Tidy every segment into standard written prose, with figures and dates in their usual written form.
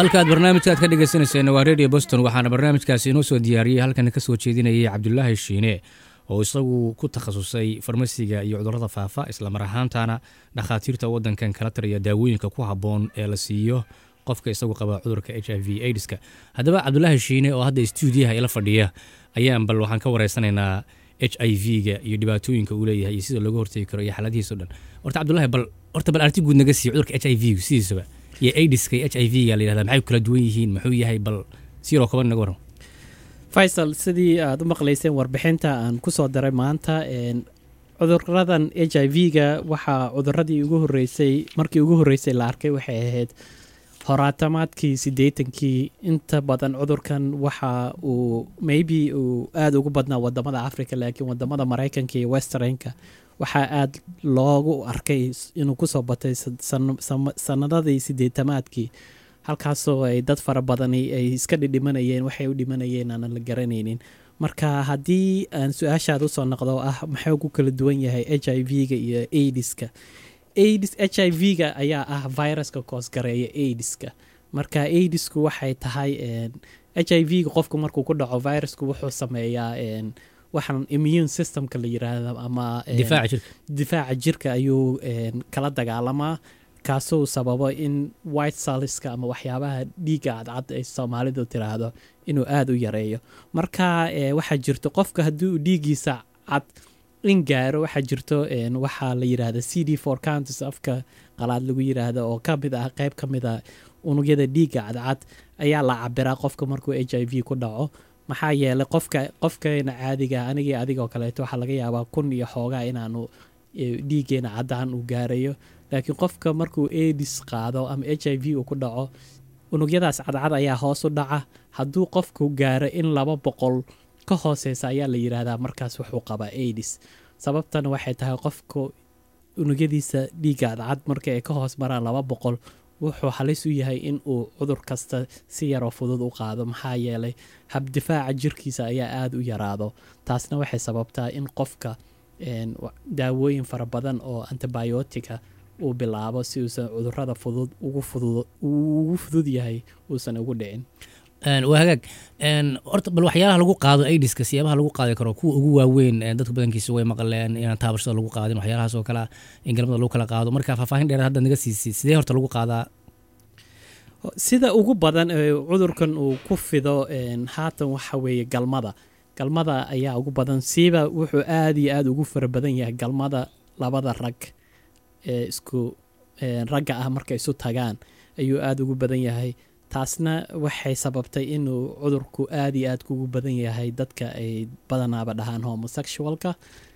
halkaad barnaamijkaad ka dhegeysanayeen waa Radio Boston waxaana barnaamijkaasi inoo soo diyaariyay halkan ka soo jeedinayay Cabdullaahi Shiine oo isagu ku takhasusay farmasiga iyo cudurrada faafa isla mar ahaantaana dhakhaatiirta wadankan kala taliya daawooyinka ku haboon ee la siiyo qofka isagu qaba cudurka HIV/AIDS-ka. Haddaba Cabdullaahi Shiine oo hadda stuudiyaha ila fadhiya ayaan bal waxaan ka wareysanaynaa HIV-ga iyo dhibaatooyinka uu leeyahay iyo sida looga hortagi karo iyo xaaladihiisa dhan. Cabdullaahi bal arti guud naga sii cudurka HIV sidiisaba iyo AIDS-ka iyo HIV-ga la yiraahdaa maxay kala duwan yihiin muxuu yahay bal si loo kooban naga waran. Faisal sidii aad u maqlayseen warbixinta aan ku soo daray maanta cudurradan HIV-ga waxa cuduradii markii ugu horeysay la arkay waxay ahayd horaatamaadkii 80kii inta badan cudurkan waxa uu maybe uu aad ugu badnaa wadamada Afrika laakiin wadamada Mareykanka iyo Westernka waxa aad loogu arkay inuu ku soo batay sanadadii 80maadkii halkaasoo ay dad fara badan ay iska dhimanayeen waxay u dhimanayeen aan la garanaynin. Marka haddii aan su-aashaada usoo noqdo maxay ku kala duwan yahay HIV-ga iyo AIDS-ka. HIV-ga ayaa viruska koosgareeya AIDS-ka. Marka AIDS-ku waxay tahay HIV-ga qofku markuu ku dhaco virusku wuxuu sameeyaa waxaan immune systemka la yiraahdo ama difaaca jirka ayuu kala dagaalamaa kaasoo sababo in white cellska ama waxyaabaha dhiigga cadcad ay Soomaalidu tiraahdo inuu aad u yareeyo. Marka waxa jirto qofka haddii dhiiggiisa cad in gaaro waxa jirto waxa la yiraahdo CD4 counts afka qalaad lagu yiraahdo oo ka mid ah qayb ka mid ah unugyada dhiigga cadcad ayaa la cabiraa qofka markuu HIV ku dhaco. maxaa yeelay qofkeena caadiga aniga adiga kale waxa laga yaabaa kun iyo xoogaa inaanu dhiigeena cadaan u gaarayo laakiin qofka markuu AIDS qaado ama HIV uu ku dhaco unugyadaas cadcad ayaa hoos u dhaca hadduu qofku gaaro in 200 ka hooseysa ayaa la yiraahdaa markaas wuxuu qabaa AIDS. sababtan waxay tahay qofku unugyadiisa dhiigga cadcad marka ay ka hoos maraan 200 wuxuu halis u yahay in uu cudur kasta si yar oo fudud u qaado maxaa yeelay hab difaaca jirkiisa ayaa aad u yaraado. taasna waxay sababtaa in qofka daawooyin fara badan oo antibiotica uu bilaabo si uusan cudurrada ugu fudud yahay uusan ugu dhicin. waa hagaag horta bal waxyaalaha lagu qaado AIDS-ka siyaabaha lagu qaadi karo kuwa ugu waaweyn dadka badankiisa way maqleen in taabashada lagu qaadin waxyaalahaas oo kala in galmada lagu kala qaado marka faahfaahin dheer hadda naga siisay sidee horta lagu qaadaa sida ugu badan cudurkan uu ku fido haatan waxa weeye galmada ayaa ugu badan siiba wuxuu aad iyo aad ugu fara badan yahay galmada labada rag isku ragga markay isu tagaan ayuu aad ugu badan yahay. taasna waxay sababtay inuu cudurku aad iyo aad ugu badan yahay dadka ay badanaaba dhahaan homosexualka.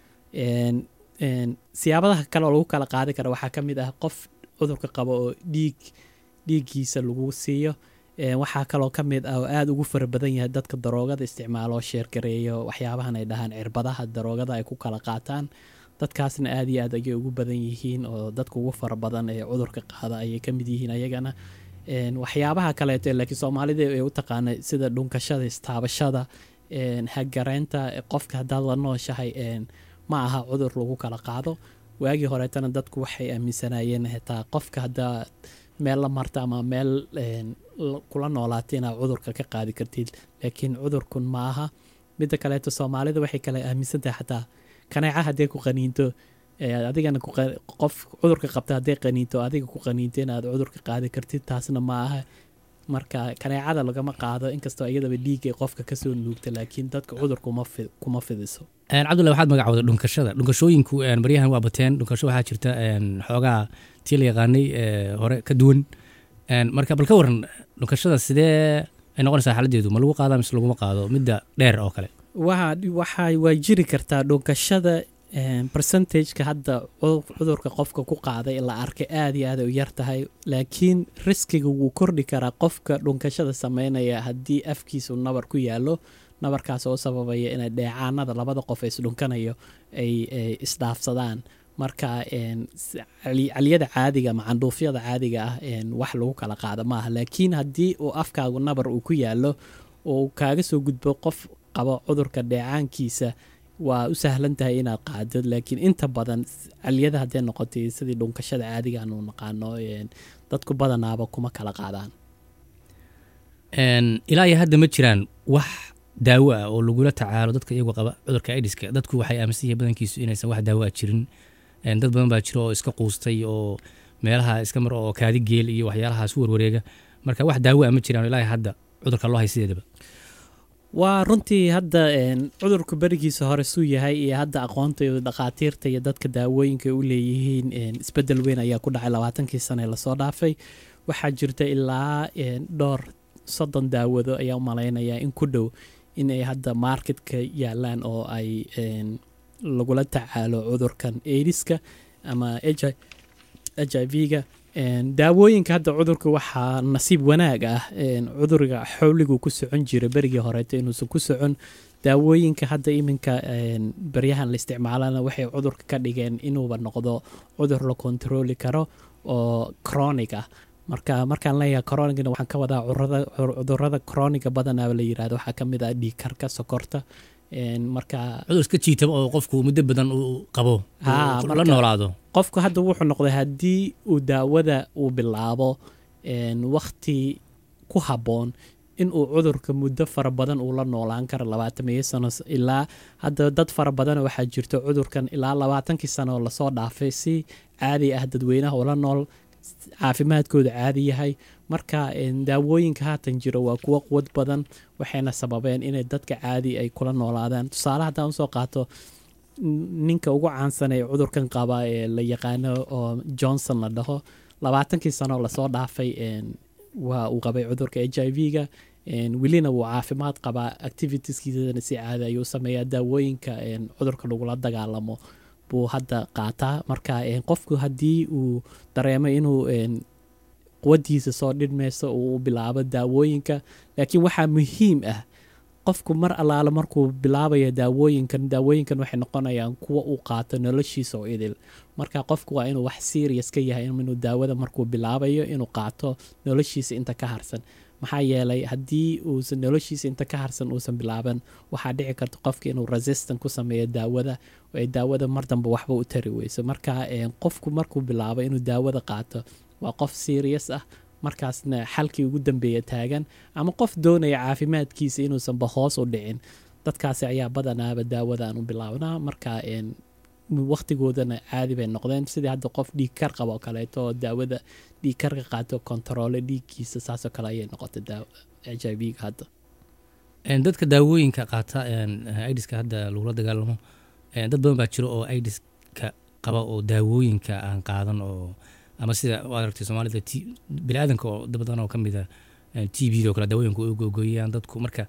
siyaabaha kale oo lagu kala qaadi karo waxaa ka mid ah qof cudurka qaba oo dhiiggiisa lagu siiyo. waxaa kaloo ka mid ah oo aad ugu fara badan yahay dadka daroogada isticmaalo sheergareeyo waxyaabahan ay dhahaan cirbadaha daroogada ay ku kala qaataan. dadkaasna aad iyo aad ayay ugu badan yihiin oo dadka ugu fara badan ee cudurka qaada ayay ka mid yihiin ayagana. waxyaabaha kaleeto laakiin Soomaalida ay u taqaan sida dhunkashada istaabashada hagareenta qofka hadda la nooshahay ma aha cudur lagu kala qaado. waagii horeetana dadku waxay aaminsanayeen xitaa qofka hadda meel la marta ama meel kula noolaatina cudurka ka qaadi kartid laakiin cudurkun ma aha. mid kaleeto Soomaalida waxay kale aaminsantahay xataa kaneeca hadii ku qaniinto adigana qof cudurka qabta hadii qaniinto adiga ku qaniinto inaad cudurka qaadi kartid taasna ma aha. marka kaneecada lagama qaado inkastoo iyadaba dhiigga qofka ka soo nuugta laakiin dadka cudurku kuma fidiso. Cabdullaahi waxaad magacowday dhunkashooyinku baryahan waa bateen dhunkasho waxaa jirta xoogaa tii la yaqaanay hore ka duwan marka bal ka waran dhunkashada sidee ay noqonaysaa xaaladdeedu ma lagu qaadaa mise laguma qaado midda dheer oo kale. waa jiri kartaa dhunkashada percentage-ka hadda cudurka qofka ku qaaday la arkay aad iyo aad u yar tahay laakiin riskiga wuu kordhi karaa qofka dhunkashada sameynaya haddii afkiisu nabar ku yaalo nabarkaas oo sababaya inay dheecaanada labada qof ay isdhunkanayo ay isdhaafsadaan. marka caliyada caadiga ama candhuufyada caadiga wax lagu kala qaado maaha laakiin haddii uu afkaagu nabar uu ku yaalo oo kaaga soo gudbo qof qabo cudurka dheecaankiisa waa u sahlan tahay inaad qaadid laakiin inta badan caliyada hadday noqotay sidii dhunkashada caadiga aanu naqaano dadku badanaaba kuma kala qaadaan. ilaa iyo hadda ma jiraan wax daawo ah oo lagula tacaalo dadka iyagoo qaba cudurka aidiska. dadku waxay aaminsan yihiin badankiisu inaysan wax daawo ah jirin. dad badan baa jira oo iska quustay oo meelaha iska mar oo kaadi geel iyo waxyaalahaas u warwareega. marka wax daawo ah ma jiraan ilaa hadda cudurka loo hay sideedaba. waa runtii hadda cudurku berigiisa hore suu yahay iyo hadda aqoonta iyo dhakhaatiirta iyo dadka daawooyinka u leeyihiin isbedel weyn ayaa ku dhacay 20kii sane lasoo dhaafay. waxaa jirta ilaa dhowr 30 daawado ayaa u malaynayaa in ku dhow inay hadda marketka yaalaan oo ay lagula tacaalo cudurkan aidiska ama HIV-ga. daawooyinka hadda cudurka waxaa nasiib wanaag ah cudurga xawligu ku socon jiray berigii horeeto inuusan ku socon. daawooyinka hadda iminka baryahan la isticmaalana waxay cudurka ka dhigeen inuuba noqdo cudur la kontrooli karo oo chronic ah. markaan leeyahay chronicna waxaan ka wadaa cudurada chroniga badanaaba la yirahdo. waxaa ka mid ah dhiigkarka, sokorta, marka cudur iska jiitaba oo qofku muddo badan uu qabo la noolaado. qofku hadda wuxuu noqday haddii uu daawada uu bilaabo waqti ku habboon inuu cudurka muddo fara badan uu la noolaan karo 20 sano. ilaa hadda dad fara badan waxaa jirto cudurkan ilaa 20kii sano lasoo dhaafay si caadi ah dadweynaha ula nool, caafimaadkooda caadi yahay. marka daawooyinka haatan jiro waa kuwo quwad badan waxayna sababeen inay dadka caadi ay kula noolaadaan. tusaale haddaan usoo qaato ninka ugu caansan ee cudurkan qaba ee la yaqaano oo Johnson la dhaho 20kii sano lasoo dhaafay waa uu qabay cudurka HIV-ga. welina wuu caafimaad qabaa, activitieskiisana si caadi ayuu sameeyaa. daawooyinka cudurka lagula dagaalamo buu hadda qaataa. marka qofku haddii uu dareemo inuu quwadiisa soo dhidhmayso uu bilaabo daawooyinka. laakiin waxaa muhiim ah qofku mar allaala markuu bilaabayo daawooyinkan waxay noqonayaan kuwa uu qaato noloshiisa oo idil. marka qofku waa inuu wax serious ka yahay inuu daawada markuu bilaabayo inuu qaato noloshiisa inta ka harsan. maxaa yeelay haddii uusan noloshiisa inta ka harsan uusan bilaaban waxaa dhici karta qofka inuu resistant ku sameeyo daawada oo ay daawada mar dambe waxba u tari weyso. marka qofku markuu bilaabo inuu daawada qaato waa qof serious ah, markaasna xalkii ugu dambeeya taagan, ama qof doonaya caafimaadkiisa inuusanba hoos u dhicin. dadkaasi ayaa badanaaba daawada aan u bilaabnaa. marka waqtigoodana caadi bay noqdeen. sidii hadda qof dhiigkar qaba oo kaleeto oo daawada dhiigkarka qaato kontaroole dhiigkiisa saasoo kale ayay noqotay HIV-ga hadda. dadka daawooyinka qaata aidiska hadda lagula dagaalamo dad badan baa jiro oo aidiska qaba oo daawooyinka aan qaadan oo ama sida waad aragtay Soomaalida bini'aadanka oo dad badan oo ka mid ah TB-da oo kale daawooyinka u googooyaan dadku. marka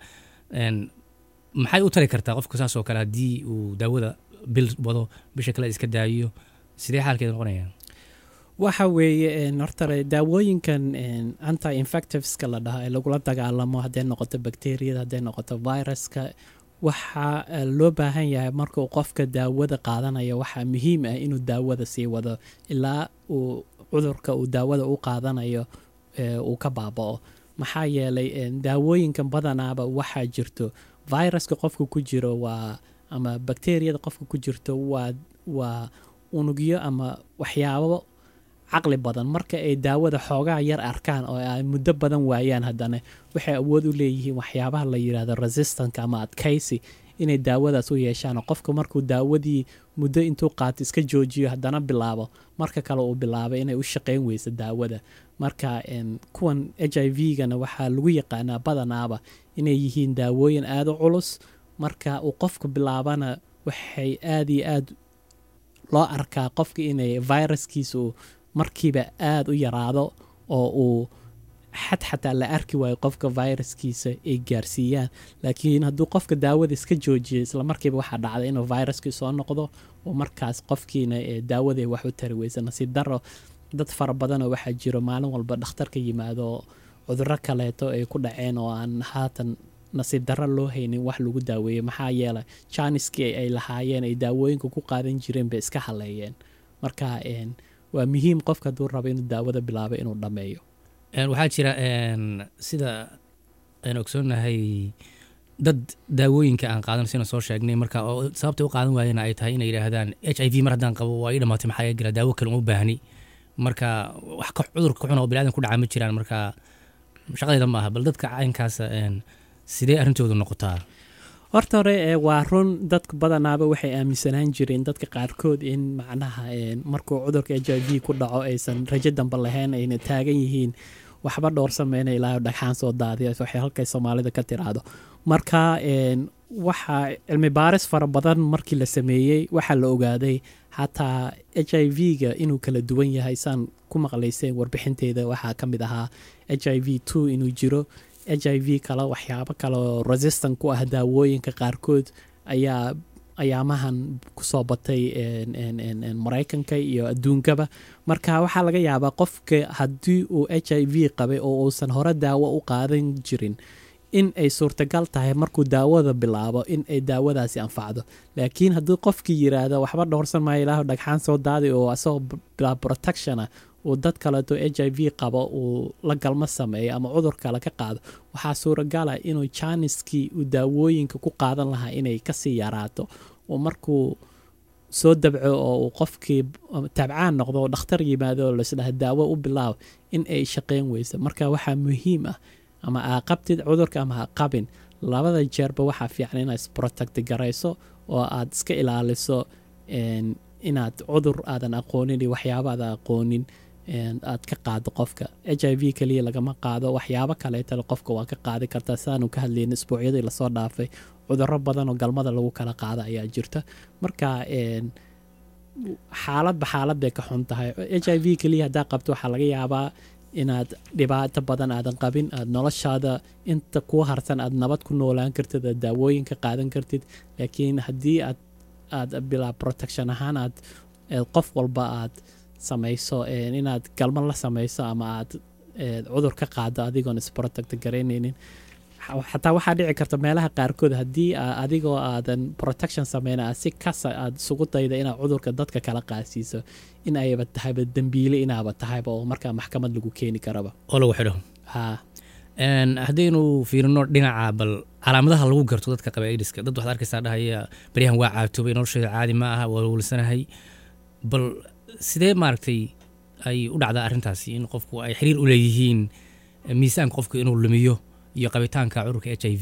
maxay u tari kartaa qofka saas oo kale haddii uu daawada bil wado bisha kale iska daayo sidee xaalkeeda noqonaya? waxa weeye horta daawooyinkan anti-infectiveska la dhaho ee lagula dagaalamo hadday noqoto bakteeriyada, hadday noqoto viruska, waxaa loo baahan yahay markuu qofka daawada qaadanayo waxaa muhiim ah inuu daawada sii wado ilaa uu cudurka uu daawada u qaadanayo uu ka baaba'o. maxaa yeelay daawooyinkan badanaaba waxaa jirto viruska qofka ku jiro ama bakteeriyada qofka ku jirto waa unugyo ama waxyaabo caqli badan. marka ay daawada xoogaa yar arkaan oo ay muddo badan waayaan haddana waxay awood u leeyihiin waxyaabaha la yiraahdo resistance ama adkaysi inay daawadaas u yeeshaan. qofka markuu daawadii muddo intuu qaato iska joojiyo haddana bilaabo marka kale uu bilaabo inay u shaqayn weyso daawada. marka kuwan HIV-gana waxaa lagu yaqaanaa badanaaba inay yihiin daawooyin aad u culus. marka uu qofka bilaabana waxay aad iyo aad loo arkaa qofka inay viruskiisu markiiba aad u yaraado oo uu xataa la arki waayo qofka viruskiisa ay gaarsiiyaan. laakiin hadduu qofka daawada iska joojiyo isla markiiba waxaa dhacda inuu viruskii soo noqdo oo markaas qofkiina daawada wax u tari weysa. nasiib daro dad fara badanoo waxaa jiro maalin walba dhakhtarka yimaado cudurro kaleeto ay ku dhaceen oo aan haatan nasiib darro loo haynin wax lagu daaweeyo. maxaa yeelay janiskii ay lahaayeen ay daawooyinka ku qaadan jireen bay iska haleeyeen. marka waa muhiim qofka hadduu rabo inuu daawada bilaabo inuu dhammeeyo. waxaa jira sida aan ogsoonahay dad daawooyinka aan qaadan sina soo sheegnay marka oo sababta u qaadan waayeen ay tahay inay yiraahdaan HIV mar haddaan qabo waa ii dhamaatay maxaa jira daawo kale uma baahni. marka wax ka cudurka xun oo bini'aadan ku dhaca ma jiraan. marka shaqadayda ma aha bal dadka caynkaas sidee arrintoodu noqotaa horta hore waa run dadka badanaaba waxay aaminsanaan jireen dadka qaarkood in macnaha markuu cudurka HIV ku dhaco aysan rajo dambe lahayn ayna taagan yihiin waxba dhowr sameyna ilaa dhagxaan soo daadiya waxay halkay Soomaalida ka tiraado marka waxaa cilmi baaris fara badan markii la sameeyey waxaa la ogaaday xataa HIV-ga inuu kala duwan yahay saan ku maqlayseen warbixinteeda waxaa ka mid ahaa HIV-2 inuu jiro HIV kale waxyaabo kale oo resistant ku ah daawooyinka qaarkood ayaa ayaamahan kusoo batay Mareykanka iyo adduunkaba marka waxaa laga yaabaa qofka haddii uu HIV qabay oo uusan hore daawo u qaadan jirin in ay suurtagal tahay markuu daawada bilaabo in ay daawadaasi anfacdo laakiin haddii qofkii yiraahdo waxba dhowrsan maayo ilaahu dhagxaan soo daadi oo asagoo bila protection uu dad kaleeto HIV qabo uu la galmo sameeyo ama cudur kale ka qaado waxaa suuragal ah inuu jaaniskii uu daawooyinka ku qaadan lahaa inay kasii yaraato oo markuu soo dabco oo uu qofkii tabcaan noqdo oo dhakhtar yimaado oo laisdhaha daawo u bilaabo in ay shaqeyn weyso marka waxaa muhiim ah ama aa qabtid cudurka ama ha qabin labada jeerba waxaa fiican inaad isprotect garayso oo aad iska ilaaliso inaad cudur aadan aqoonin iyo waxyaabo aadan aqoonin aad ka qaado qofka HIV kaliya lagama qaado waxyaabo kaleetana qofka waa ka qaadi kartaa saanu ka hadlayna isbuucyadii lasoo dhaafay cudurro badan oo galmada lagu kala qaado ayaa jirta marka xaaladba xaalad bay ka xun tahay HIV kaliya haddaa qabto waxaa laga yaabaa inaad dhibaato badan aadan qabin aad noloshaada inta kuu harsan aad nabad ku noolaan kartid aad daawooyinka qaadan kartid laakiin haddii aad bilaa protection ahaan aad qof walba aad samayso inaad galmo la samayso ama aad cudur ka qaado adigoon isprotect garaynaynin xataa waxaa dhici karta meelaha qaarkood haddii adigoo aadan protection sameyna si kasa aad isugu dayda inaad cudurka dadka kala qaadsiiso in ayba tahayba dembiile inaaba tahayba oo markaa maxkamad lagu keeni karaba oo lagu xidho haddaynu fiirino dhinaca bal calaamadaha lagu garto dadka qaba aidiska dad waxaad arkaysaa dhahaya baryahan waa caatoobay noloshooda caadi ma aha waa walwalsanahay bal sidee maaragtay ay u dhacdaa arrintaasi in qofku ay xiriir u leeyihiin miisaanka qofku inuu lumiyo iyo qabitaanka cudurka HIV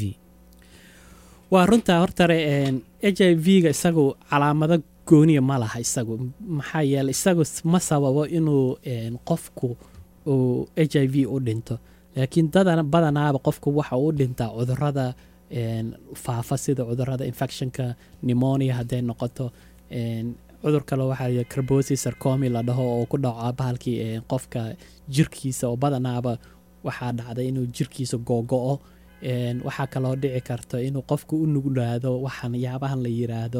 waa runtaa hortare HIV-ga isagu calaamado gooniya ma laha isagu maxaa yeelay isagu ma sababo inuu qofku uu HIV u dhinto laakiin badanaaba qofku waxa uu dhintaa cudurrada faafa sida cudurrada infectionka pneumonia hadday noqoto cudur kale waxaa la carbosis sarcomi la dhaho oo ku dhaco bahalkii qofka jirkiisa oo badanaaba waxaa dhacday inuu jirkiisa googo-o waxaa kaloo dhici karta inuu qofku u nuglaado waxaan yaabahan la yiraahdo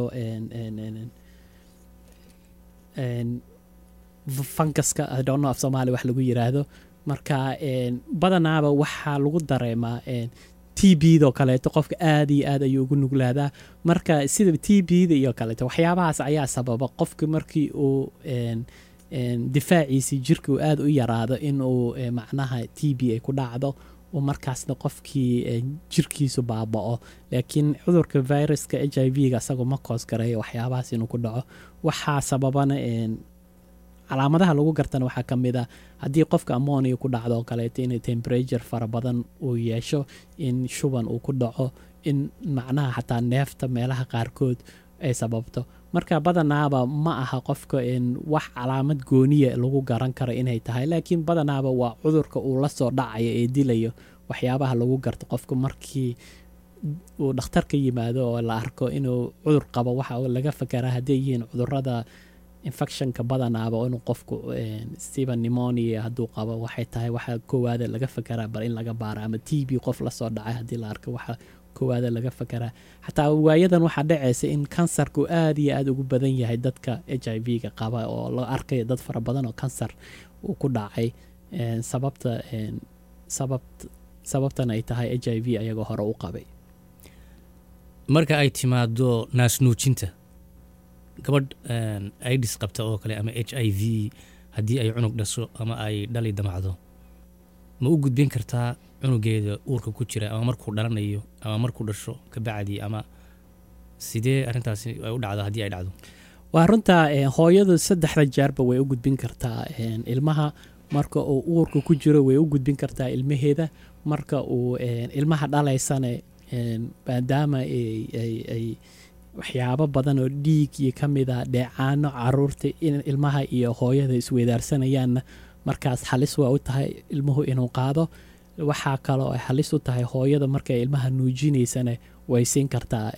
funguska I don't know af Soomaali wax lagu yiraahdo marka badanaaba waxaa lagu dareemaa TB-da kaleeto qofka aad iyo aad ayuu ugu nuglaadaa marka sida TB-da iyo kaleeto waxyaabahaas ayaa sababa qofka markii uu difaaciisii jirka uu aad u yaraado inuu macnaha TB ay ku dhacdo oo markaasna qofkii jirkiisu baaba'o laakiin cudurka viruska HIV-ga asagoo ma koos garayo waxyaabahaas inuu ku dhaco waxaa sababana calaamadaha lagu gartana waxaa ka mid ah haddii qofka ammonia ku dhacdo oo kaleeto in temperature fara badan uu yeesho in shuban uu ku dhaco in macnaha xataa neefta meelaha qaarkood ay sababto marka badanaaba ma aha qofka wax calaamad gooniya lagu garan karo inay tahay laakiin badanaaba waa cudurka uu la soo dhacayo ee dilayo waxyaabaha lagu garto qofka markii uu dhakhtarka yimaado oo la arko inuu cudur qabo waxa laga fakaraa hadday yihiin cudurrada infectionka badanaaba inuu qofku siba pneumonia hadduu qabo waxay tahay waxa koowaada laga fakaraa bal in laga baaro ama TB qof la soo dhacay haddii la arko waxa koowaada laga fakaraa xataa waayadan waxaa dhacaysa in kansarku aad iyo aad ugu badan yahay dadka HIV-ga qaba oo la arkayo dad fara badan oo kansar uu ku dhacay sababtan ay tahay HIV ayagoo hore u qabay marka ay timaado naasnuujinta gabadh aidis qabta oo kale ama HIV haddii ay cunug dhasho ama ay dhali damacdo ma u gudbin kartaa cunugeeda uurka ku jira ama markuu dhalanayo ama markuu dhasho ka bacdi ama sidee arrintaasi ay u dhacdo haddii ay dhacdo waa runtaa hooyadu 3 jeerba way u gudbin kartaa ilmaha marka uu uurka ku jiro way u gudbin kartaa ilmaheeda. marka uu ilmaha dhalaysana maadaama ay waxyaabo badan oo dhiig iyo ka mid a dheecaano caruurta in ilmaha iyo hooyada isweydaarsanayaan, markaas halis waa u tahay ilmuhu inuu qaado. waxaa kaloo ay halis u tahay hooyada markay ilmaha nuujinaysana way siin kartaa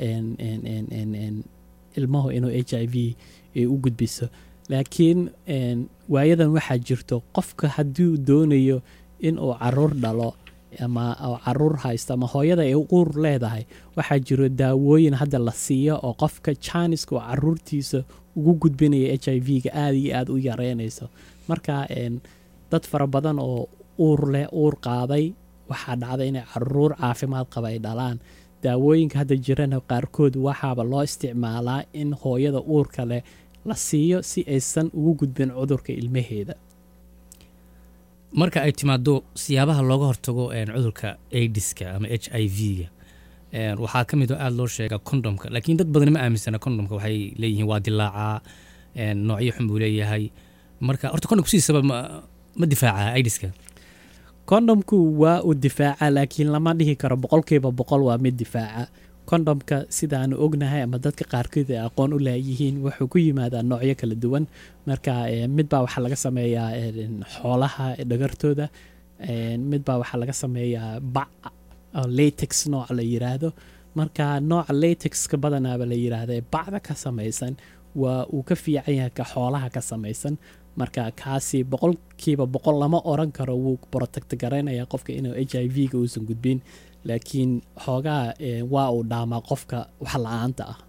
ilmuhu inuu HIV u gudbiso. laakiin waayadan waxaa jirto qofka hadduu doonayo inuu caruur dhalo ama caruur haysto ama hooyada ay uur leedahay, waxaa jiro daawooyin hadda la siiyo oo qofka jaaniska oo caruurtiisa ugu gudbinaya HIV-ga aad iyo aad u yareynayso. marka dad fara badan oo uur qaaday waxaa dhacda inay caruur caafimaad qaba ay dhalaan. daawooyinka hadda jirana qaarkood waxaaba loo isticmaalaa in hooyada uurka leh la siiyo si aysan ugu gudbin cudurka ilmaheeda. marka ay timaado siyaabaha looga hortago cudurka AIDS-ka ama HIV-ga waxaa ka mid aad loo sheegaa kondomka, laakiin dad badan ma aaminsana kondomka. waxay leeyihiin waa dilaacaa, noocyo xun buu leeyahay. marka horta kondomku sidiisaba ma difaaca AIDS-ka? kondomku waa u difaaca, laakiin lama dhihi karo 100% waa mid difaaca. kondomka sidaanu ognahay ama dadka qaarkood ay aqoon u leeyihiin wuxuu ku yimaadaa noocyo kala duwan. marka midbaa waxaa laga sameeyaa xoolaha dhagartooda, midbaa waxaa laga sameeyaa bac latex nooc la yiraahdo. marka nooca latexka badanaaba la yiraahdo ee bacda ka samaysan waa uu ka fiican yahay ka xoolaha ka samaysan. marka kaasi 100% lama oran karo wuu protect garanaya qofka inuu HIV-ga uusan gudbin, laakiin xoogaa waa uu dhaamaa qofka wax la-aanta ah.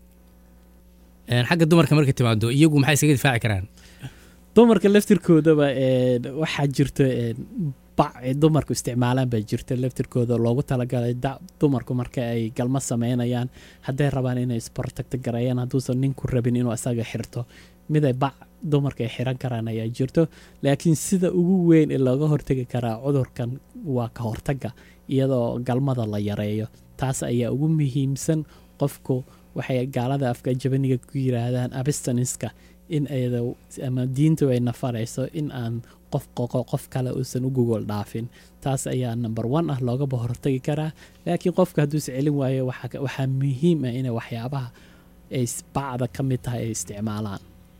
xagga dumarka markay timaado iyagu maxay isaga difaaci karaan? dumarka laftirkoodaba waxaa jirto bac dumarku isticmaalaan baa jirta laftirkooda loogu talagalay dumarku marka ay galmo sameynayaan, hadday rabaan inay isprotect gareeyaan hadduusan ninku rabin inuu asaga xirto, mid ay bac dumarka ay xiran karaan ayaa jirto. laakiin sida ugu weyn ee looga hortagi karaa cudurkan waa ka hortaga iyadoo galmada la yareeyo. taas ayaa ugu muhiimsan. qofku waxay gaalada afka jabaniga ku yiraahdaan abstinence-ka, in ayada ama diintu ay nafarayso in aan qof kale uusan u gogol dhaafin. taas ayaa number 1 ah looga hortagi karaa. laakiin qofka hadduu is celin waayo waxaa muhiim ah inay waxyaabaha ay bacda ka mid tahay ay isticmaalaan.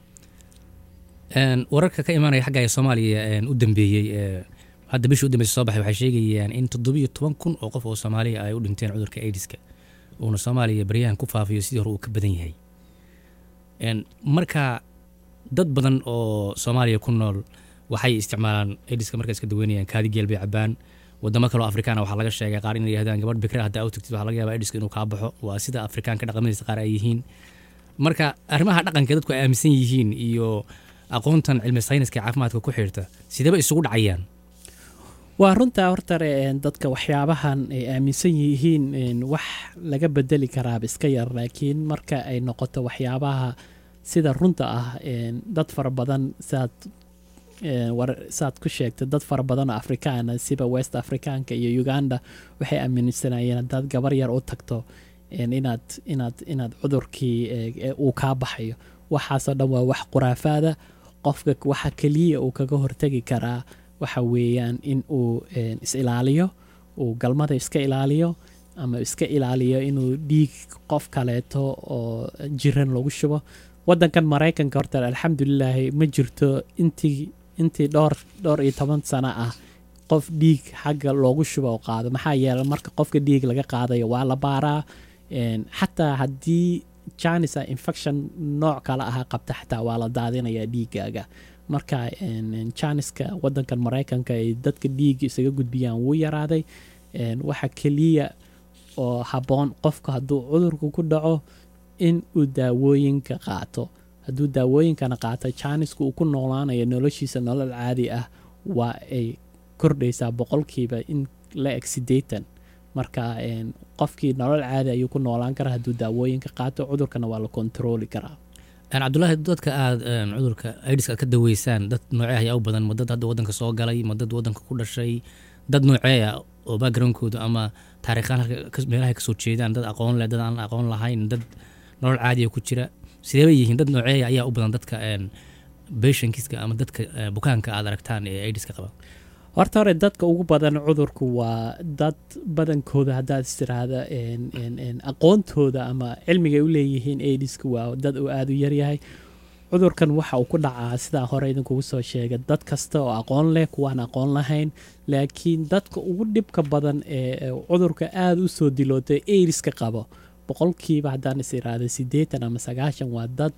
wararka ka imaanaya xagga Soomaaliya u dambeeyay hadda bishii u dambeysay soo baxay waxay sheegayaan in 17,000 oo qof oo Soomaaliya ay u dhinteen cudurka AIDS-ka oo Soomaaliya baryahan ku faafiyo sidii hore uu ka badan yahay. marka dad badan oo Soomaaliya ku nool waxay isticmaalaan AIDS-ka markay iska daweynayaan kaadi geel bay cabaan. wadamo kale oo Afrikaan waxa laga sheegay qaar inay yiraahdaan gabadh bikra hadda aad tagtid waxa laga yaabaa AIDS-ka inuu ka baxo. waa sida Afrikaanka dhaqamadiisa qaar ay yihiin. marka arrimaha dhaqanka dadku ay aaminsan yihiin iyo aqoontan cilmi sayniska caafimaadka ku xirta sidaba isugu dhacayaan? waa runtaa horta dadka waxyaabahan ay aaminsan yihiin wax laga bedeli karaa iska yar, laakiin marka ay noqoto waxyaabaha sida runta ah dad fara badan saad ku sheegtay dad fara badan oo Afrikaan sida West Africaanka iyo Uganda waxay aaminsanayeen dad gabar yar u tagto inaad cudurkii uu ka baxayo. waxaasoo dhan waa wax quraafaada. qofka waxa kaliya uu kaga hortagi karaa waxa weeyaan in uu is ilaaliyo, uu galmada iska ilaaliyo ama iska ilaaliyo inuu dhiig qof kaleeto oo jiran lagu shubo. wadankan Mareykanka horta alxamdulillah ma jirto intii dhowr iyo 10 sano ah qof dhiig xagga loogu shubo oo qaado. maxaa yeelay marka qofka dhiig laga qaadayo waa la baaraa, xataa haddii Chinese infection nooc kale ah qabta xataa waa la daadinayaa dhiigaaga. marka Chinese-ka wadankan Mareykanka ay dadka dhiig isaga gudbiyaan wuu yaraaday. waxa kaliya oo haboon qofka hadduu cudurku ku dhaco in uu daawooyinka qaato. hadduu daawooyinkana qaato Chinese-ku uu ku noolaanayo noloshiisa nolol caadi ah waa ay kordhaysaa 100% in la exceedatan. marka qofkii nolol caadi ayuu ku noolaan karaa hadduu daawooyinka qaato, cudurkana waa la kontrooli karaa. Cabdullaahi, dadka aad cudurka AIDS-ka ka daweysaan dad noocee ayaa u badan? ma dad hadda wadanka soo galay, ma dad wadanka ku dhashay, dad noocee ah oo backgroundkooda ama taariikhaan meelaha ka soo jeedaan, dad aqoon leh, dad aan aqoon lahayn, dad nolol caadi ah ku jira, sidee bay yihiin? dad noocee ayaa u badan dadka patientska ama dadka bukaanka aad aragtaan ee AIDS-ka qaba? horta hore dadka ugu badan cudurku waa dad badankooda haddaad istiraahda aqoontooda ama cilmiga ay u leeyihiin AIDS-ka waa dad uu aada u yaryahay. cudurkan waxa uu ku dhacaa sidaa hore idinkugu soo sheegay dad kasta oo aqoon leh kuwaan aqoon lahayn, laakiin dadka ugu dhibka badan ee cudurka aada u soo dilootay AIDS-ka qabo boqolkiiba haddaan is iraahdo 80 ama 90 waa dad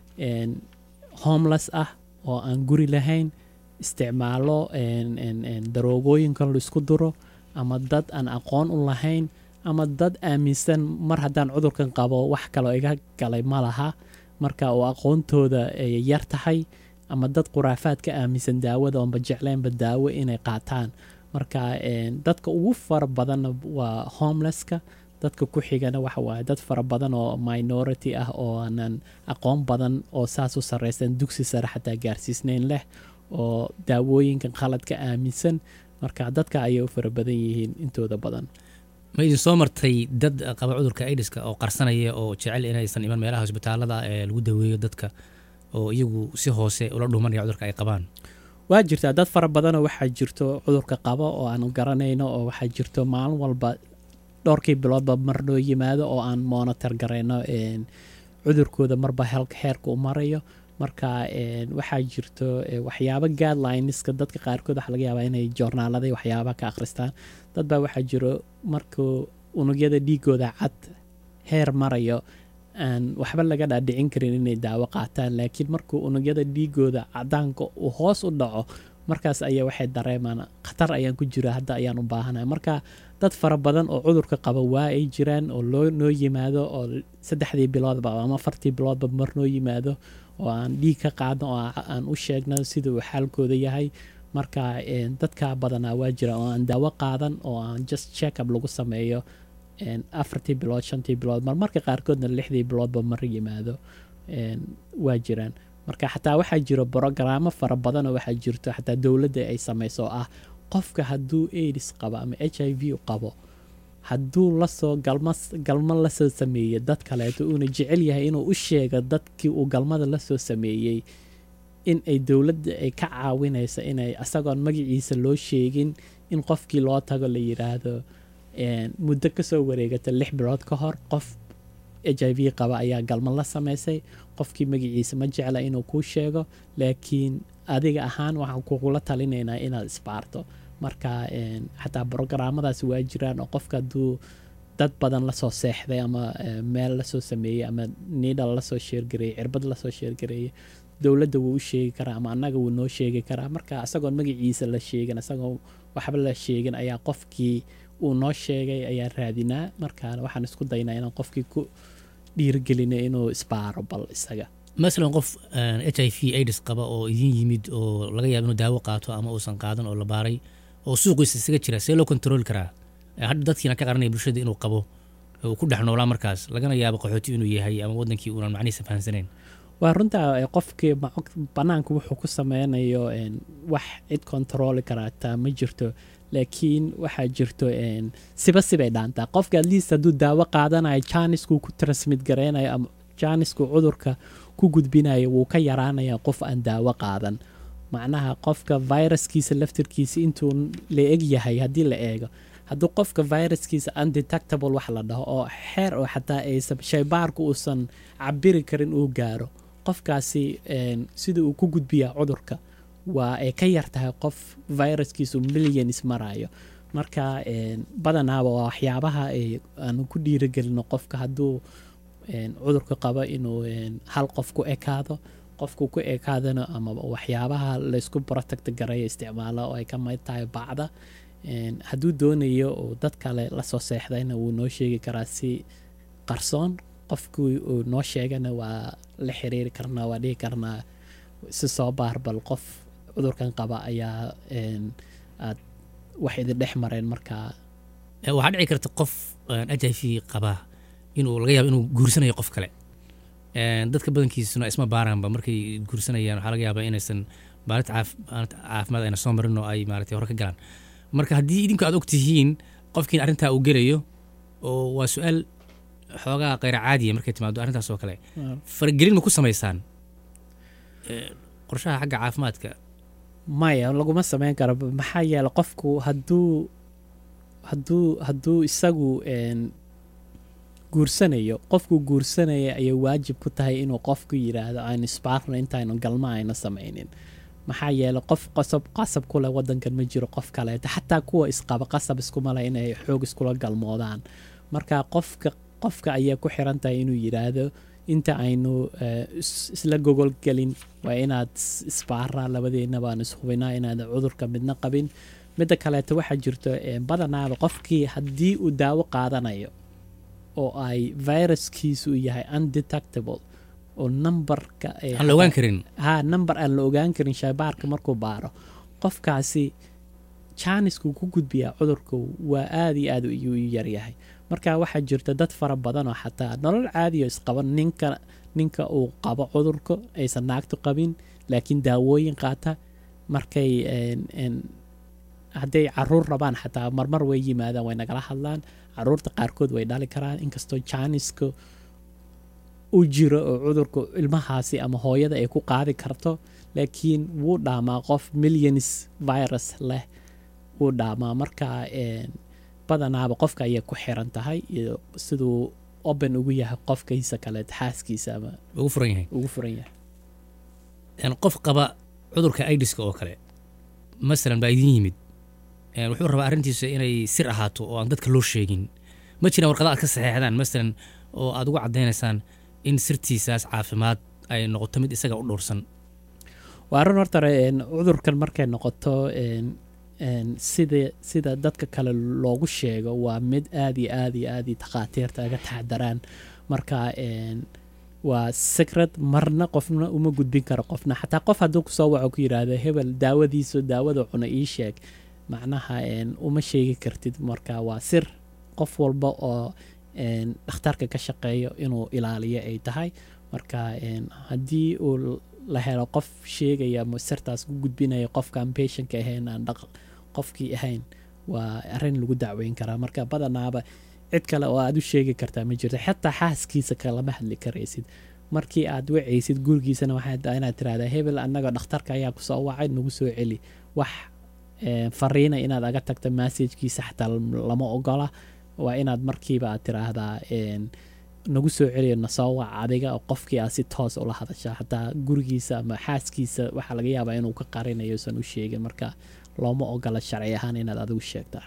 homeless ah oo aan guri lahayn, isticmaalo daroogooyinkan la isku duro, ama dad aan aqoon u lahayn, ama dad aaminsan mar haddaan cudurkan qabo wax kaloo iga galay ma laha, marka oo aqoontooda ay yar tahay, ama dad khuraafaad ka aaminsan daawada oonba jecleenba daawo inay qaataan. marka dadka ugu fara badanna waa homelesska. dadka ku xigana waxa waaye dad fara badan oo minority ah oo aanan aqoon badan oo saas u sarreysan dugsi sare xataa gaarsiisnayn leh, oo daawooyinkan qaladka aaminsan. marka dadka ayay u fara badan yihiin intooda badan. ma idin soo martay dad qaba cudurka AIDS-ka oo qarsanaya oo jecel inaysan iman meelaha isbitaalada ee lagu daweeyo dadka, oo iyagu si hoose ula dhuumanaya cudurka ay qabaan? waa jirtaa dad fara badanoo waxaa jirto cudurka qaba oo aan garanayno, oo waxaa jirto maalin walba dhowrkii biloodba mar noo yimaado oo aan monitor garayno cudurkooda marba heerka u marayo. marka waxaa jirto waxyaabo guidelineska dadka qaarkood waxa laga yaabaa inay joornaalada waxyaaba ka akhristaan. dad baa waxaa jiro markuu unugyada dhiigooda cad heer marayo aan waxba laga dhaadhicin karin inay daawo qaataan, laakiin markuu unugyada dhiigooda cadaanka uu hoos u dhaco markaas ayaa waxay dareemaan khatar ayaan ku jira, hadda ayaan u baahanahay. marka dad fara badan oo cudurka qaba waa ay jiraan oo noo yimaado oo 3 biloodba ama 4 biloodba mar noo yimaado oo aan dhiig ka qaadno oo aan u sheegno sida uu xaalkooda yahay. marka dadka badanaa waa jira oo aan daawo qaadan oo aan just check up lagu sameeyo 4 bilood 5 bilood marmarka qaarkoodna 6 biloodba mar yimaado waa jiraan. marka xataa waxaa jiro brogaraamo fara badan oo waxaa jirto xataa dowladda ay samayso oo ah qofka hadduu AIDS qabo ama HIV qabo, hadduu lasoo galmo lasoo sameeyey dad kaleeto uuna jecel yahay inuu u sheego dadkii uu galmada lasoo sameeyey in ay dowladda ay ka caawinayso inay asagoon magaciisa loo sheegin in qofkii loo tago la yiraahdo muddo kasoo wareegata 6 bilood ka hor qof HIV qaba ayaa galmo la samaysay, qofkii magaciisa ma jecla inuu kuu sheego, laakiin adiga ahaan waxaan kugula talinaynaa inaad isbaarto. marka xataa brogaraamadaas waa jiraan oo qofka hadduu dad badan lasoo seexday ama meel lasoo sameeyey ama niidal lasoo sheergareeyey, cirbad lasoo sheergareeyey, dowladda wuu u sheegi karaa ama annaga wuu noo sheegi karaa. marka asagoon magaciisa la sheegin, asagoo waxba la sheegin ayaa qofkii uu noo sheegay ayaa raadinaa. marka waxaan isku daynaa inaan qofkii ku dhiirigelino inuu isbaaro bal isaga. masalan qof HIV AIDS qaba oo idin yimid oo laga yaabo inuu daawo qaato ama uusan qaadan oo la baaray oo suuqiisa isaga jira, see loo kontrooli karaa? hadda dadkiina ka qaranaya bulshada inuu qabo uu ku dhex noolaa markaas lagana yaabo qaxooti inuu yahay ama wadankii uunan macnihiisa fahansanayn. waa runtaa qofkii banaanka wuxuu ku sameynayo wax cid kontrooli karaataa ma jirto, laakiin waxaa jirto sibay dhaantaa. qofka at least hadduu daawo qaadanayo janiskuu ku transmit gareynayo ama janiskuu cudurka ku gudbinayo wuu ka yaraanaya qof aan daawo qaadan. macnaha qofka viruskiisa laftirkiisa intuu la eg yahay haddii la eego, hadduu qofka viruskiisa undetectable wax la dhaho oo xeer oo xataa aysan shaybaarku uusan cabiri karin uu gaaro, qofkaasi sida uu ku gudbiyaa cudurka waa ay ka yar tahay qof viruskiisu millions marayo. marka badanaaba waa waxyaabaha aan ku dhiirigelino qofka hadduu cudurka qabo inuu hal qof ku ekaado, qofku ku ekaadana ama waxyaabaha laysku protect gareeyo isticmaalo oo ay ka mid tahay bacda. hadduu doonayo oo dad kale lasoo seexdayna wuu noo sheegi karaa si qarsoon. qofkii uu noo sheegana waa la xiriiri karnaa, waa dhihi karnaa si soo baar bal qof cudurkan qaba ayaa aad wax idin dhex mareen. marka waxaa dhici karta qof HIV qaba inuu laga yaabo inuu guursanayo qof kale. dadka badankiisuna isma baaraanba markay guursanayaan, waxaa laga yaabaa inaysan baarid caafimaad ayna soo marin oo ay maaragtay hore ka galaan. marka haddii idinku aad og tihiin qofkiin arrintaa uu gelayo, oo waa su-aal xoogaa kheyr caadiya markay timaado arrintaas oo kale, faragelin ma ku samaysaan qorshaha xagga caafimaadka maya laguma samayn karo maxaa yeele qofku hadduu isagu guursanayo qofku guursanaya ayay waajib ku tahay inuu qofku yidhaahdo aynu isbaarno intaynu galma ayna samaynin maxaa yeele qof qasab ku leh waddankan ma jiro qof kaleeta xataa kuwa isqaba qasab iskuma leh inay xoog iskula galmoodaan marka qofka ayaa ku xiran tahay inuu yidhaahdo inta aynu isla gogolgelin waa inaad isbaaraa labadeedna baan ishubinaa inaad cudurka midna qabin midda kaleeta waxaa jirto badanaaba qofkii haddii uu daawo qaadanayo oo ay viruskiisu yahay undetectable oo numberka aan la ogaan karin number aan la ogaan karin shaybaarka markuu baaro qofkaasi jaanisku ku gudbiyaa cudurka waa aad iyo aad u yaryahay marka waxaa jirta dad fara badan oo xataa nolol caadiyo isqaban ninka uu qabo cudurka aysan naagtu qabin laakiin daawooyin qaata markay hadday caruur rabaan xataa marmar way yimaadaan way nagala hadlaan caruurta qaarkood way dhali karaan inkastoo jaaniska u jiro oo cudurka ilmahaasi ama hooyada ay ku qaadi karto laakiin wuu dhaamaa qof millions virus leh wuu dhaamaa marka badanaaba qofka ayay ku xiran tahay iyo siduu open ugu yahay qofkiisa kale xaaskiisa ama ugu furan yahay qof qaba cudurka aidiska oo kale masalan baa idin yimid wuxuu rabaa arrintiisa inay sir ahaato oo aan dadka loo sheegin ma jiraan warqada aad ka saxeexdaan masalan oo aad ugu caddaynaysaan in sirtiisaas caafimaad ay noqoto mid isaga u dhowrsan waa arrin horta cudurkan markay noqoto sida dadka kale loogu sheego waa mid aad iyo aad iyo aad iyo takhaatiirta aga taxadaraan marka waa secret marna qofna uma gudbin karo qofna xataa qof hadduu kusoo waco ku yidhaahdo hebel daawada cuna ii sheeg macnaha uma sheegi kartid marka waa sir qof walba oo dhakhtarka ka shaqeeyo inuu ilaaliyo ay tahay marka haddii uu la helo qof sheegaya sirtaas ku gudbinaya qofkaan patientka ahayn aan qofkii ahayn waa arrin lagu dacweyn karaa marka badanaaba cid kale oo aad u sheegi kartaa ma jirto xataa xaaskiisa kalama hadli karaysid markii aad wacaysid gurigiisana waxaa inaad tiraahdaa hebel annaga dhakhtarka ayaa kusoo wacay nagu soo celi wax fariina inaad aga tagto massajkiisa xataa lama ogola waa inaad markiiba aad tiraahdaa nagu soo celiyo nasoo wac adiga oo qofkii aad si toos ula hadashaa xataa gurigiisa ama xaaskiisa waxaa laga yaabaa inuu ka qarinayo usan u sheegin marka looma ogola sharci ahaan inaad adigu sheegtaa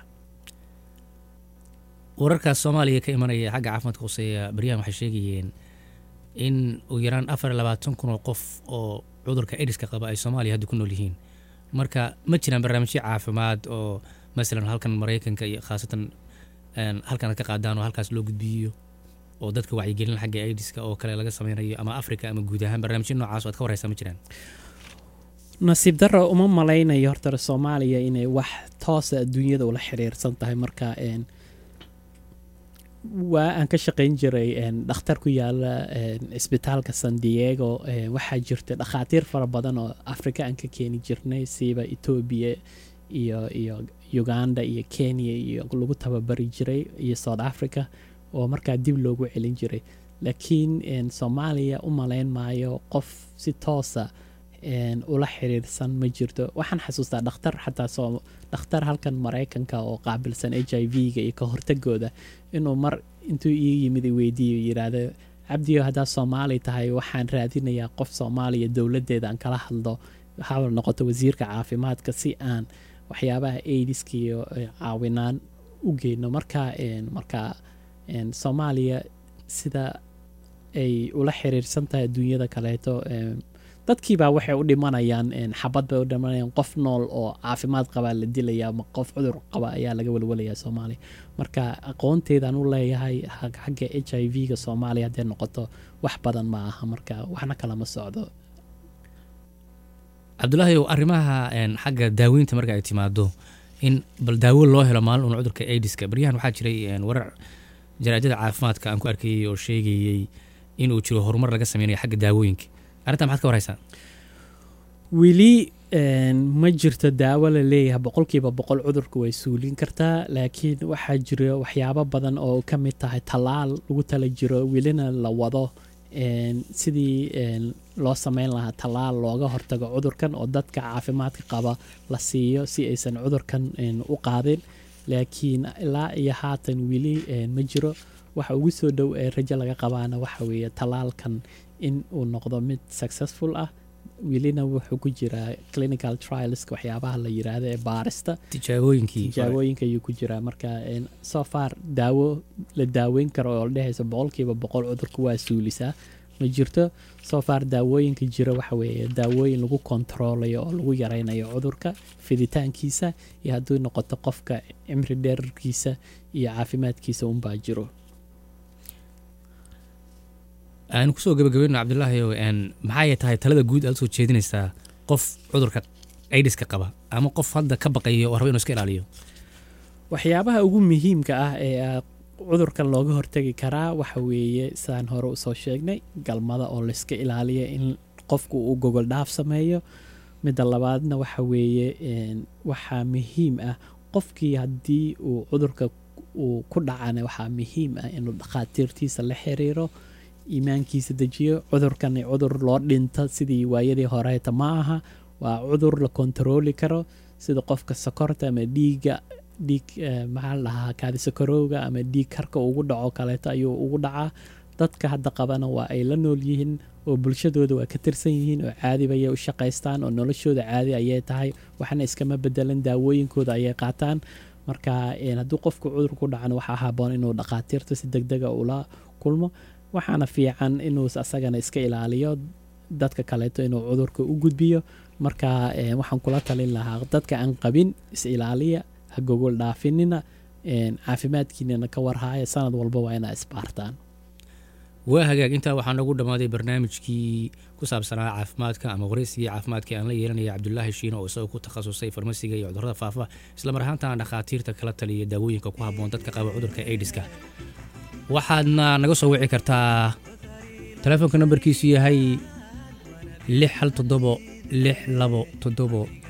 wararkaas soomaaliya ka imanaya xagga caafimaadka hooseeya baryahan waxay sheegayeen in ugu yaraan 24,000 oo qof oo cudurka aidiska qaba ay soomaaliya hadda ku nool yihiin marka ma jiraan barnaamijyo caafimaad oo masalan halkan maraykanka iyo khaasatan halkan aad ka qaadaan oo halkaas loo gudbiyo oo dadka wacyigelin xagga aidiska oo kale laga sameynayo ama afrika ama guud ahaan barnaamijyo noocaas oo aad ka waraysaa ma jiraan nasiib darro uma malaynayo horta soomaaliya inay wax toosa adduunyada ula xiriirsan tahay marka waa aan ka shaqayn jiray dhakhtar ku yaala isbitaalka San Diego waxaa jirta dhakhaatiir fara badan oo Afrika aan ka keeni jirnay siiba Ethiopia iyo Uganda iyo Kenya iyo lagu tababari jiray iyo South Africa oo markaa dib loogu celin jiray laakiin Soomaaliya u malayn maayo qof si toosa ula xiriirsan ma jirto waxaan xasuustaa dhakhtar halkan Mareykanka oo qaabilsan HIV-ga iyo ka hortagooda inuu mar intuu ii yimid weydiiyo yiraahdo cabdiyo haddaa Soomaali tahay waxaan raadinayaa qof Soomaaliya dowladeeda aan kala hadlo waxa noqoto wasiirka caafimaadka si aan waxyaabaha AIDS-ka iyo caawinaan u geeyno marka Soomaaliya sida ay ula xiriirsan tahay adduunyada kaleeto dadkiibaa waxay u dhimanayaan xabad bay u dhimanayaan qof nool oo caafimaad qabaa la dilaya ama qof cudur qaba ayaa laga walwalayaa Soomaaliya marka aqoonteedaan u leeyahay xagga HIV-ga Soomaaliya hadday noqoto wax badan ma aha marka waxna kalama socdo cabdulaahi arrimaha xagga daaweynta marka ay timaado in bal daawo loo helo maalin uun cudurka aidiska baryahan waxaa jiray warar jaraa'idada caafimaadka aan ku arkayay oo sheegayay inuu jiro horumar laga sameynayo xagga daawooyinka arrintan maxaad ka waraysaa weli ma jirto daawo la leeyahay 100% cudurku way suulin kartaa laakiin waxaa jira waxyaabo badan oo ka mid tahay talaal lagu tala jiro welina la wado sidii loo sameyn lahaa tallaal looga hortago cudurkan oo dadka caafimaadka qaba la siiyo si aysan cudurkan u qaadin laakiin ilaa iyo haatan weli ma jiro waxa ugu soo dhow ee rajo laga qabaana waxa weeye tallaalkan in uu noqdo mid successful ah welina wuxuu ku jiraa clinical trialska waxyaabaha la yiraahdo ee baarista tijaabooyinka ayuu ku jiraa marka so far daawo la daaweyn karo oo la dhehayso 100% cudurku waa suulisaa ma jirto so far daawooyinka jira waxa weeye daawooyin lagu kontroolayo oo lagu yareynayo cudurka fiditaankiisa iyo hadduu noqoto qofka cimri dheerkiisa iyo caafimaadkiisa unbaa jiro aan kusoo gabagabeyno cabdulaahi maxay tahay talada guud aad soo jeedinaysaa qof cudurka AIDS-ka qaba ama qof hadda ka baqayo oo raba inuu iska ilaaliyo waxyaabaha ugu muhiimka ah ee cudurkan looga hortagi karaa waxa weeye saan hore u soo sheegnay galmada oo la iska ilaaliyo in qofku uu gogol dhaaf sameeyo midda labaadna waxa weeye waxaa muhiim ah qofkii haddii uu cudurka uu ku dhacana waxaa muhiim ah inuu dhakhaatiirtiisa la xiriiro iimaankiisa dejiyo cudurkan cudur loo dhinta sidii waayadii horeeta ma aha waa cudur la kontrooli karo sida qofka sokorta ama dhiig maxaa la dhahaa kaadi sokorowga ama dhiig karka ugu dhaco kaleeto ayuu ugu dhacaa dadka hadda qabana waa ay la nool yihiin oo bulshadooda waa ka tirsan yihiin oo caadi bay u shaqaystaan oo noloshooda caadi ayay tahay waxna iskama bedelan daawooyinkooda ayay qaataan marka hadduu qofku cudur ku dhacana waxaa haboon inuu dhakhaatiirta si degdega ula kulmo waxaana fiican inuu asagana iska ilaaliyo dadka kaleeto inuu cudurka u gudbiyo marka waxaan kula talin lahaa dadka aan qabin is ilaaliya ha gogol dhaafinina caafimaadkiinana ka warhaaya sanad walba waa inaa isbaartaan waa hagaag intaa waxaa noogu dhammaaday barnaamijkii ku saabsanaa caafimaadka ama wareysigii caafimaadka aan la yeelanaya cabdulaahi shiine oo isagoo ku takhasusay farmasiga iyo cudurrada faafa isla mar ahaantaana dhakhaatiirta kala taliya daawooyinka ku habboon dadka qaba cudurka AIDS-ka waxaadna naga soo wici kartaa telefoonka nambarkiisu yahay 617 627